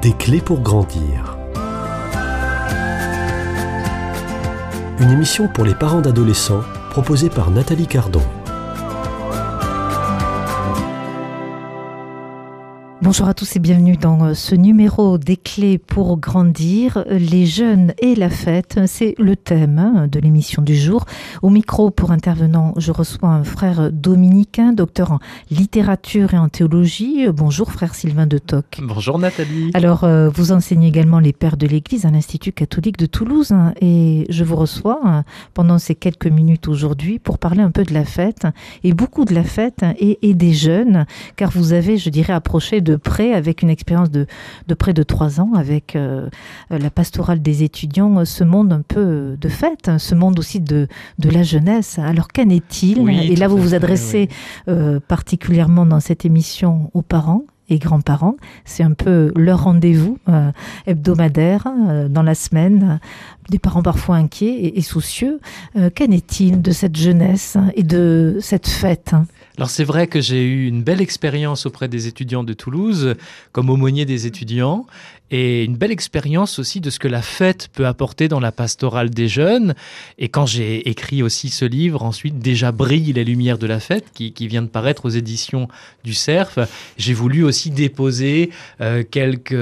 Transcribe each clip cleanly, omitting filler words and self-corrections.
Des clés pour grandir. Une émission pour les parents d'adolescents proposée par Nathalie Cardon. Bonjour à tous et bienvenue dans ce numéro des clés pour grandir. Les jeunes et la fête, c'est le thème de l'émission du jour. Au micro pour intervenant, je reçois un frère dominicain, docteur en littérature et en théologie. Bonjour frère Sylvain de Toc. Bonjour Nathalie. Alors vous enseignez également les pères de l'Église à l'Institut catholique de Toulouse et je vous reçois pendant ces quelques minutes aujourd'hui pour parler un peu de la fête et beaucoup de la fête et des jeunes, car vous avez, je dirais, approché de près avec une expérience de près de 3 ans avec la pastorale des étudiants, ce monde un peu de fête, ce monde aussi de la jeunesse. Alors qu'en est-il ? Oui, et là vous vous adressez particulièrement dans cette émission aux parents et grands-parents. C'est un peu leur rendez-vous hebdomadaire dans la semaine. Des parents parfois inquiets et soucieux. Qu'en est-il de cette jeunesse et de cette fête ? Alors c'est vrai que j'ai eu une belle expérience auprès des étudiants de Toulouse, comme aumônier des étudiants, et une belle expérience aussi de ce que la fête peut apporter dans la pastorale des jeunes. Et quand j'ai écrit aussi ce livre, ensuite, Déjà brillent les lumières de la fête, qui vient de paraître aux éditions du Cerf, j'ai voulu aussi déposer quelques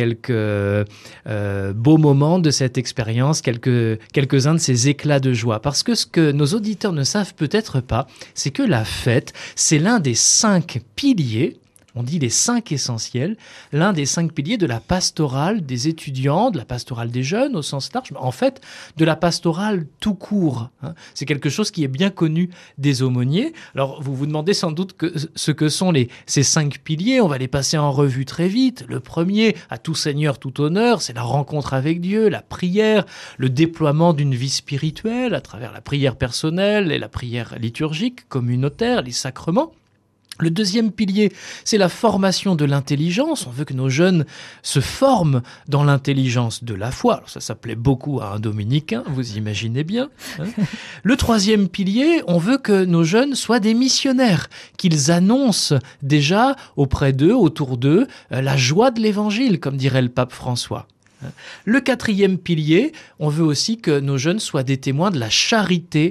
beaux moments de cette expérience, quelques-uns de ces éclats de joie. Parce que ce que nos auditeurs ne savent peut-être pas, c'est que la fête, c'est l'un des 5 piliers, on dit les 5 essentiels, l'un des 5 piliers de la pastorale des étudiants, de la pastorale des jeunes au sens large, mais en fait de la pastorale tout court. C'est quelque chose qui est bien connu des aumôniers. Alors vous vous demandez sans doute ce que sont ces 5 piliers, on va les passer en revue très vite. Le premier, à tout seigneur, tout honneur, c'est la rencontre avec Dieu, la prière, le déploiement d'une vie spirituelle à travers la prière personnelle et la prière liturgique, communautaire, les sacrements. Le deuxième pilier, c'est la formation de l'intelligence. On veut que nos jeunes se forment dans l'intelligence de la foi. Alors ça plaît beaucoup à un dominicain, vous imaginez bien. Le troisième pilier, on veut que nos jeunes soient des missionnaires, qu'ils annoncent déjà auprès d'eux, autour d'eux, la joie de l'évangile, comme dirait le pape François. Le quatrième pilier, on veut aussi que nos jeunes soient des témoins de la charité,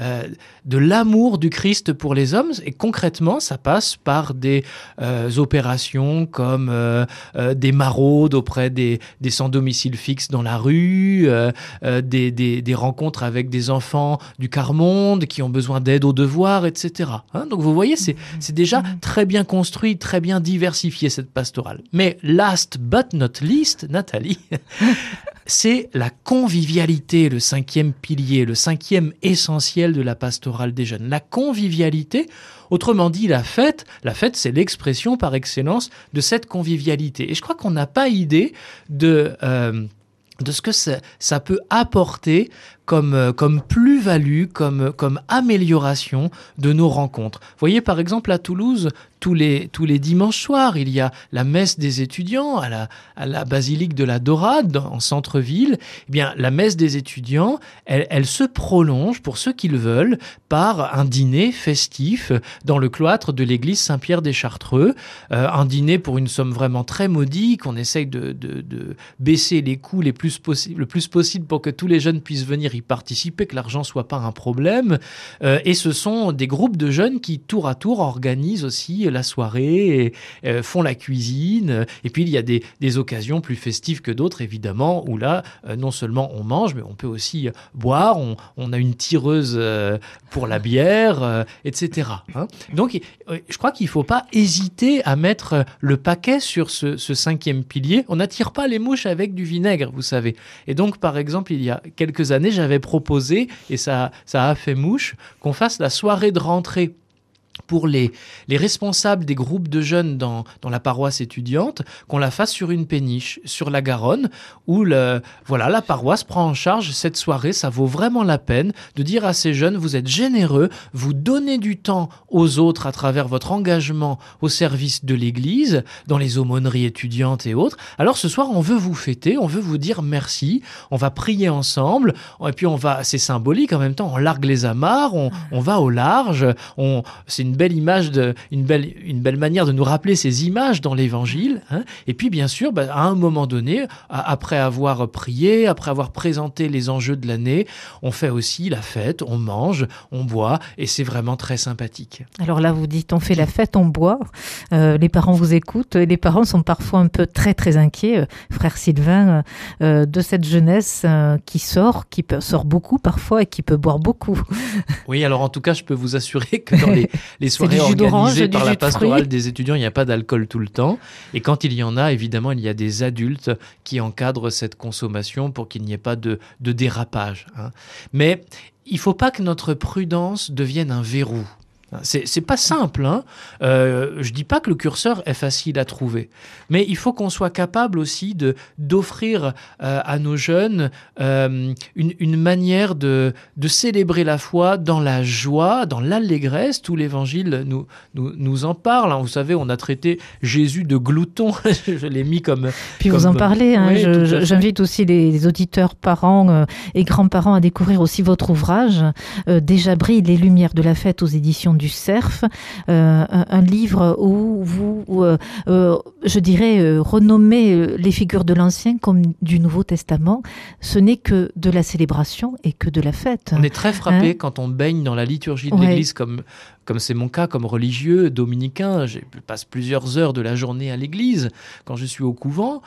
de l'amour du Christ pour les hommes. Et concrètement, ça passe par des opérations comme des maraudes auprès des sans domicile fixe dans la rue, des rencontres avec des enfants du quart-monde qui ont besoin d'aide aux devoirs, etc. Donc vous voyez, c'est déjà très bien construit, très bien diversifié cette pastorale. Mais last but not least, Nathalie, c'est la convivialité, le 5e pilier, le 5e essentiel de la pastorale des jeunes. La convivialité, autrement dit la fête, c'est l'expression par excellence de cette convivialité. Et je crois qu'on n'a pas idée de ce que ça peut apporter comme plus-value, comme amélioration de nos rencontres. Vous voyez, par exemple, à Toulouse, tous les dimanches soirs, il y a la messe des étudiants à la basilique de la Dorade, en centre-ville. Eh bien, la messe des étudiants, elle se prolonge, pour ceux qui le veulent, par un dîner festif dans le cloître de l'église Saint-Pierre des Chartreux. Un dîner pour une somme vraiment très modique. On essaye de baisser les coûts le plus possible pour que tous les jeunes puissent venir y participer, que l'argent soit pas un problème. Et ce sont des groupes de jeunes qui, tour à tour, organisent aussi la soirée, et font la cuisine. Et puis, il y a des occasions plus festives que d'autres, évidemment, où là, non seulement on mange, mais on peut aussi boire. On a une tireuse pour la bière, etc. Donc, je crois qu'il ne faut pas hésiter à mettre le paquet sur ce 5e pilier. On n'attire pas les mouches avec du vinaigre, vous savez. Et donc, par exemple, il y a quelques années, j'avais proposé, et ça a fait mouche, qu'on fasse la soirée de rentrée pour les responsables des groupes de jeunes dans la paroisse étudiante, qu'on la fasse sur une péniche, sur la Garonne, où la paroisse prend en charge cette soirée. Ça vaut vraiment la peine de dire à ces jeunes, vous êtes généreux, vous donnez du temps aux autres à travers votre engagement au service de l'Église, dans les aumôneries étudiantes et autres. Alors ce soir, on veut vous fêter, on veut vous dire merci, on va prier ensemble, et puis c'est symbolique en même temps, on largue les amarres, on va au large, c'est une belle image, une belle manière de nous rappeler ces images dans l'Évangile. Hein. Et puis, bien sûr, à un moment donné, après avoir prié, après avoir présenté les enjeux de l'année, on fait aussi la fête, on mange, on boit, et c'est vraiment très sympathique. Alors là, vous dites, on fait la fête, on boit. Les parents vous écoutent. Les parents sont parfois un peu très, très inquiets, frère Sylvain, de cette jeunesse qui sort beaucoup parfois et qui peut boire beaucoup. Oui, alors en tout cas, je peux vous assurer que dans les soirées organisées par la pastorale des étudiants, il n'y a pas d'alcool tout le temps. Et quand il y en a, évidemment, il y a des adultes qui encadrent cette consommation pour qu'il n'y ait pas de dérapage. Hein. Mais il ne faut pas que notre prudence devienne un verrou. C'est pas simple, hein. Je dis pas que le curseur est facile à trouver, mais il faut qu'on soit capable aussi d'offrir à nos jeunes une manière de célébrer la foi dans la joie, dans l'allégresse. Tout l'Évangile nous en parle. Hein. Vous savez, on a traité Jésus de glouton. Je l'ai mis comme... Puis vous en parlez. Hein. Oui, j'invite aussi les auditeurs, parents et grands-parents à découvrir aussi votre ouvrage. Déjà brillent les lumières de la fête aux éditions du Cerf, un livre où vous, je dirais, renommez les figures de l'Ancien comme du Nouveau Testament. Ce n'est que de la célébration et que de la fête. On est très frappé quand on baigne dans la liturgie de l'Église, comme c'est mon cas, comme religieux dominicain. Je passe plusieurs heures de la journée à l'église quand je suis au couvent.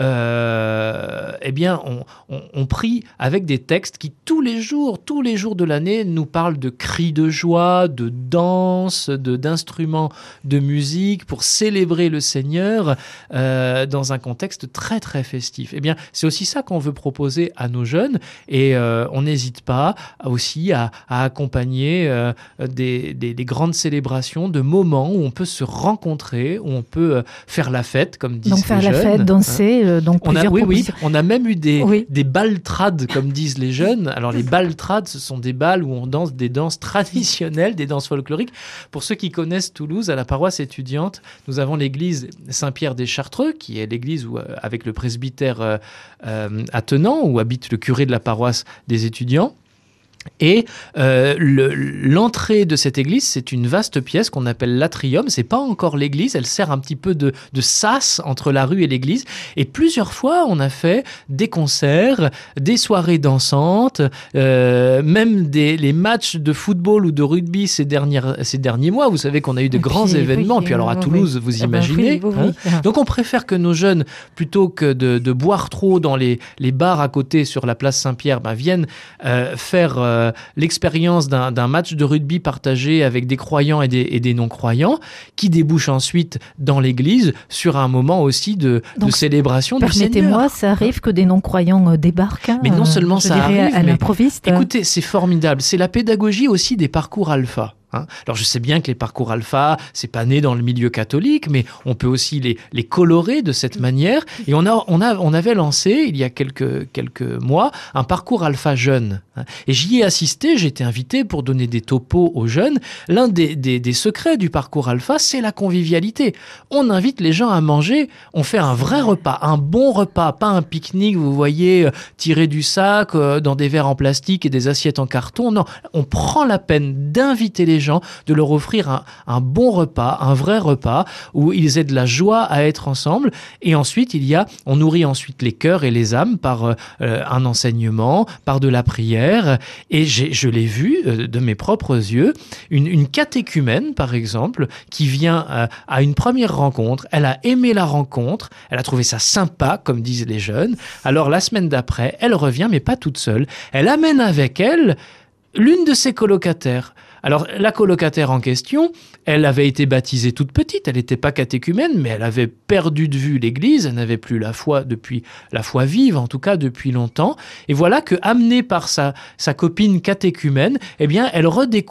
Eh bien, on prie avec des textes qui, tous les jours de l'année, nous parlent de cris de joie, de danse, d'instruments de musique pour célébrer le Seigneur dans un contexte très, très festif. Eh bien, c'est aussi ça qu'on veut proposer à nos jeunes, et on n'hésite pas aussi à accompagner des grandes célébrations, de moments où on peut se rencontrer, où on peut faire la fête, comme disent les jeunes. Donc faire la fête, danser, donc plusieurs propositions. Oui, on a même eu des baltrades, comme disent les jeunes. Alors les baltrades, ce sont des bals où on danse des danses traditionnelles, des danses folkloriques. Pour ceux qui connaissent Toulouse, à la paroisse étudiante, nous avons l'église Saint-Pierre des Chartreux, qui est l'église avec le presbytère attenant, où habite le curé de la paroisse des étudiants. Et l'entrée de cette église, c'est une vaste pièce qu'on appelle l'atrium. C'est pas encore l'église, elle sert un petit peu de sas entre la rue et l'église. Et plusieurs fois, on a fait des concerts, des soirées dansantes, même les matchs de football ou de rugby ces derniers mois. Vous savez qu'on a eu de grands événements. Puis alors à Toulouse, vous imaginez. Hein. Donc on préfère que nos jeunes, plutôt que de boire trop dans les bars à côté sur la place Saint-Pierre, viennent faire l'expérience d'un match de rugby partagé avec des croyants et des non-croyants, qui débouche ensuite dans l'église sur un moment aussi de célébration du Seigneur. Permettez-moi, ça arrive que des non-croyants débarquent. Mais non seulement ça arrive, à l'improviste. Écoutez, c'est formidable. C'est la pédagogie aussi des parcours alpha. Alors je sais bien que les parcours alpha, c'est pas né dans le milieu catholique, mais on peut aussi les colorer de cette manière. Et on avait lancé il y a quelques mois un parcours alpha jeune. Et j'y ai assisté, j'ai été invité pour donner des topos aux jeunes. L'un des secrets du parcours alpha, c'est la convivialité. On invite les gens à manger, on fait un vrai repas, un bon repas, pas un pique-nique, vous voyez, tiré du sac, dans des verres en plastique et des assiettes en carton. Non, on prend la peine d'inviter les gens, de leur offrir un bon repas, un vrai repas, où ils aient de la joie à être ensemble. Et ensuite, on nourrit ensuite les cœurs et les âmes par un enseignement, par de la prière. Et je l'ai vu de mes propres yeux, une catéchumène, par exemple, qui vient à une première rencontre. Elle a aimé la rencontre, elle a trouvé ça sympa, comme disent les jeunes. Alors, la semaine d'après, elle revient, mais pas toute seule. Elle amène avec elle l'une de ses colocataires. Alors, la colocataire en question, elle avait été baptisée toute petite, elle n'était pas catéchumène, mais elle avait perdu de vue l'Église, elle n'avait plus la foi vive, en tout cas depuis longtemps. Et voilà que, amenée par sa copine catéchumène, eh bien, elle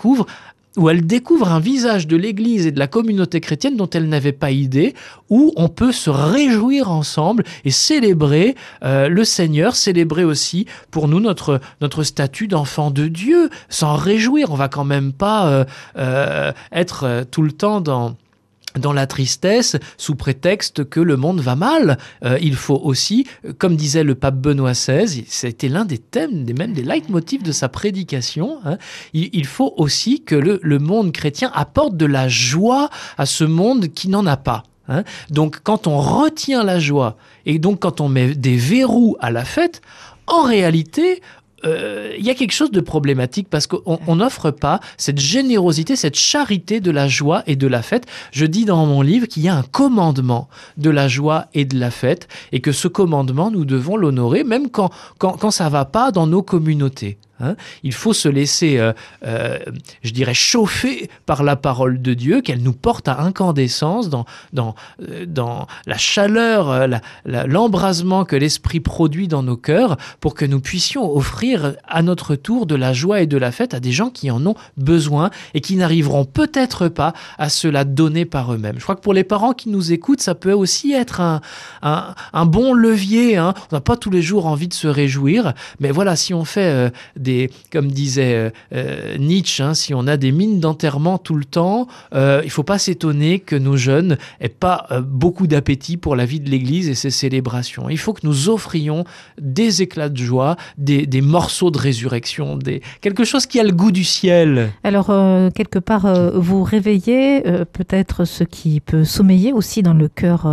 découvre un visage de l'Église et de la communauté chrétienne dont elle n'avait pas idée, où on peut se réjouir ensemble et célébrer le Seigneur, célébrer aussi pour nous notre statut d'enfant de Dieu, s'en réjouir. On va quand même pas être tout le temps dans la tristesse sous prétexte que le monde va mal. Il faut aussi, comme disait le pape Benoît XVI, c'était l'un des thèmes, même des leitmotifs de sa prédication, hein, il faut aussi que le monde chrétien apporte de la joie à ce monde qui n'en a pas. Hein. Donc quand on retient la joie et donc quand on met des verrous à la fête, en réalité, il y a quelque chose de problématique parce qu'on n'offre pas cette générosité, cette charité de la joie et de la fête. Je dis dans mon livre qu'il y a un commandement de la joie et de la fête et que ce commandement, nous devons l'honorer même quand ça va pas dans nos communautés. Hein, il faut se laisser, je dirais, chauffer par la parole de Dieu, qu'elle nous porte à incandescence dans la chaleur, l'embrasement que l'Esprit produit dans nos cœurs pour que nous puissions offrir à notre tour de la joie et de la fête à des gens qui en ont besoin et qui n'arriveront peut-être pas à se la donner par eux-mêmes. Je crois que pour les parents qui nous écoutent, ça peut aussi être un bon levier. Hein. On n'a pas tous les jours envie de se réjouir, mais voilà, si on fait comme disait Nietzsche, hein, si on a des mines d'enterrement tout le temps, il ne faut pas s'étonner que nos jeunes n'aient pas beaucoup d'appétit pour la vie de l'Église et ses célébrations. Il faut que nous offrions des éclats de joie, des morceaux de résurrection, quelque chose qui a le goût du ciel. Alors, quelque part, vous réveillez peut-être ce qui peut sommeiller aussi dans le cœur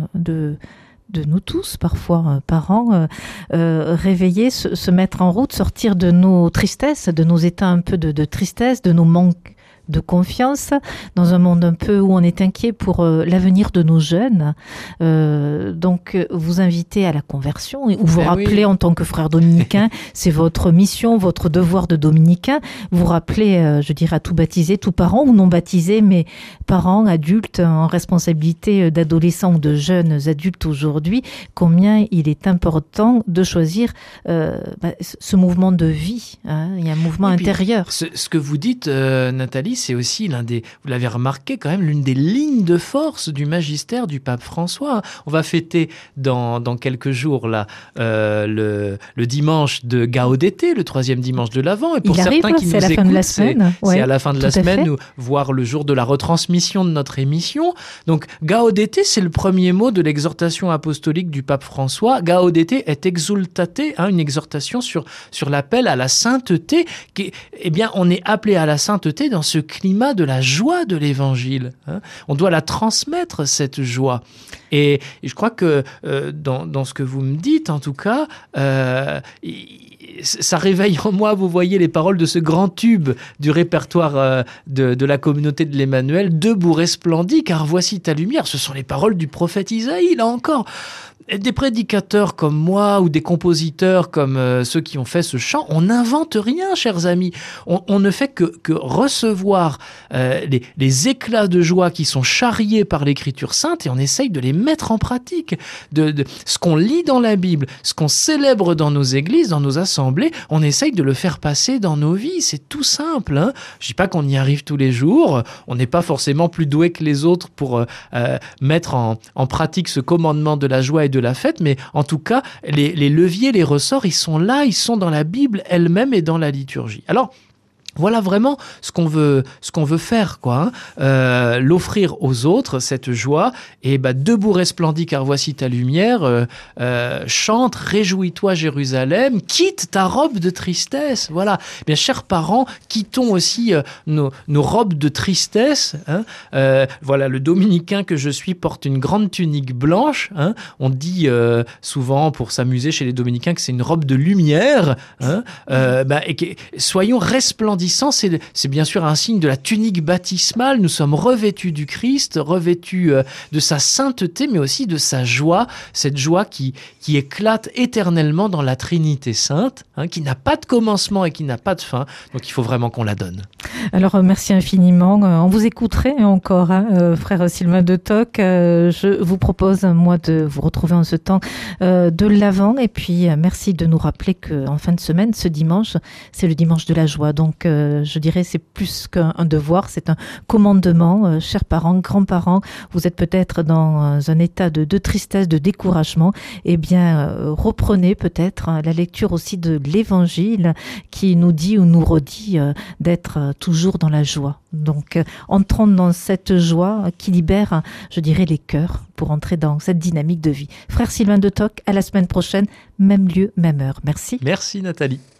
de nous tous, parfois parents, réveiller, se mettre en route, sortir de nos tristesses, de nos états un peu de tristesse, de nos manques de confiance, dans un monde un peu où on est inquiet pour l'avenir de nos jeunes. Donc, vous invitez à la conversion, ou vous rappelez en tant que frère dominicain, c'est votre mission, votre devoir de dominicain, vous rappelez, je dirais, à tout baptisé, tout parent ou non baptisé, mais parents, adultes, en responsabilité d'adolescents ou de jeunes adultes aujourd'hui, combien il est important de choisir ce mouvement de vie. Hein. Il y a un mouvement intérieur. Ce que vous dites, Nathalie, c'est aussi vous l'avez remarqué quand même, l'une des lignes de force du magistère du pape François. On va fêter dans quelques jours là, le dimanche de Gaudete, le 3e dimanche de l'Avent. Et pour certains qui nous écoutent, c'est à la fin de la semaine, voire le jour de la retransmission de notre émission. Donc Gaudete, c'est le premier mot de l'exhortation apostolique du pape François. Gaudete est exultate, hein, une exhortation sur l'appel à la sainteté. Eh bien, on est appelé à la sainteté dans ce climat de la joie de l'évangile. Hein. On doit la transmettre, cette joie. Et je crois que dans ce que vous me dites, en tout cas, ça réveille en moi, vous voyez, les paroles de ce grand tube du répertoire de la communauté de l'Emmanuel, « Debout resplendis, car voici ta lumière ». Ce sont les paroles du prophète Isaïe, là encore. Des prédicateurs comme moi ou des compositeurs comme ceux qui ont fait ce chant, on n'invente rien, chers amis. On ne fait que recevoir les éclats de joie qui sont charriés par l'Écriture sainte et on essaye de les mettre en pratique. De ce qu'on lit dans la Bible, ce qu'on célèbre dans nos églises, dans nos assemblées, on essaye de le faire passer dans nos vies. C'est tout simple. Hein. Je dis pas qu'on y arrive tous les jours. On n'est pas forcément plus doué que les autres pour mettre en pratique ce commandement de la joie et de la fête, mais en tout cas, les leviers, les ressorts, ils sont là, ils sont dans la Bible elle-même et dans la liturgie. Alors, voilà vraiment ce qu'on veut faire, quoi. Hein. L'offrir aux autres, cette joie. Et debout resplendis, car voici ta lumière. Chante, réjouis-toi, Jérusalem. Quitte ta robe de tristesse. Voilà. Bien, chers parents, quittons aussi nos robes de tristesse. Hein. Voilà, le dominicain que je suis porte une grande tunique blanche. Hein. On dit souvent, pour s'amuser chez les dominicains, que c'est une robe de lumière. Hein. Soyons resplendissants. C'est bien sûr un signe de la tunique baptismale. Nous sommes revêtus du Christ, revêtus de sa sainteté, mais aussi de sa joie, cette joie qui éclate éternellement dans la Trinité sainte, hein, qui n'a pas de commencement et qui n'a pas de fin. Donc il faut vraiment qu'on la donne. Alors merci infiniment. On vous écouterait encore, hein, frère Sylvain de Toc. Je vous propose, moi, de vous retrouver en ce temps de l'Avent. Et puis merci de nous rappeler qu'en fin de semaine, ce dimanche, c'est le dimanche de la joie. Donc je dirais, c'est plus qu'un devoir, c'est un commandement. Chers parents, grands-parents, vous êtes peut-être dans un état de tristesse, de découragement. Eh bien, reprenez peut-être la lecture aussi de l'Évangile qui nous dit ou nous redit d'être toujours dans la joie. Donc, entrons dans cette joie qui libère, je dirais, les cœurs pour entrer dans cette dynamique de vie. Frère Sylvain de Toc, à la semaine prochaine, même lieu, même heure. Merci. Merci Nathalie.